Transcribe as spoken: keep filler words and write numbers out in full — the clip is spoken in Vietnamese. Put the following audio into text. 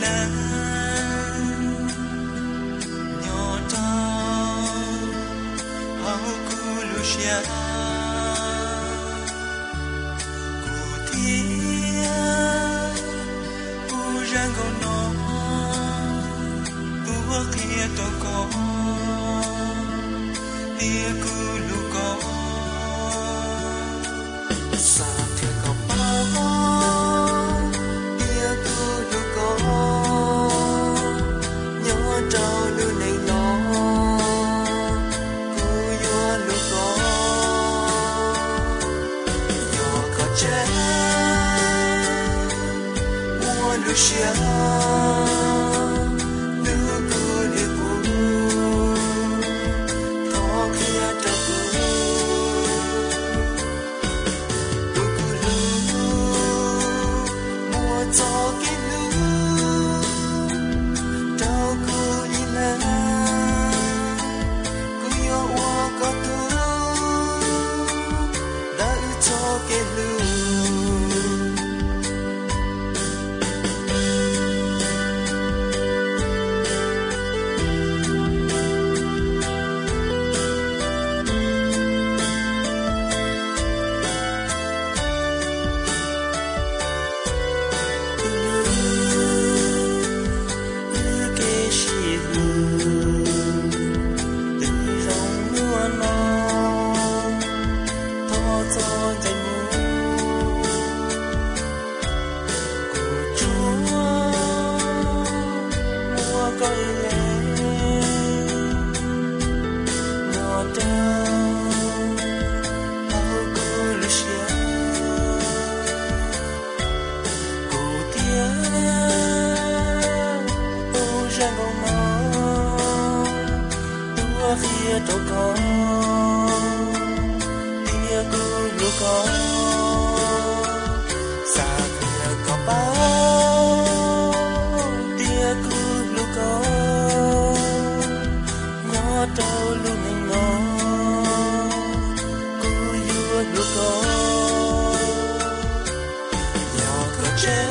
là nhỏ trao hao cu lu xia cu tia cu rang con nó tua kia to con tia cu lu con sa thia con bao tia cu lu con nhỏ trao lu này nó cu yo lu con nhỏ có cha mua lu xia phía đâu có tia cứ lu có xa kia có bao tia cứ lu có nhỏ trâu lu mình nó cứ vua lu có nhỏ có chết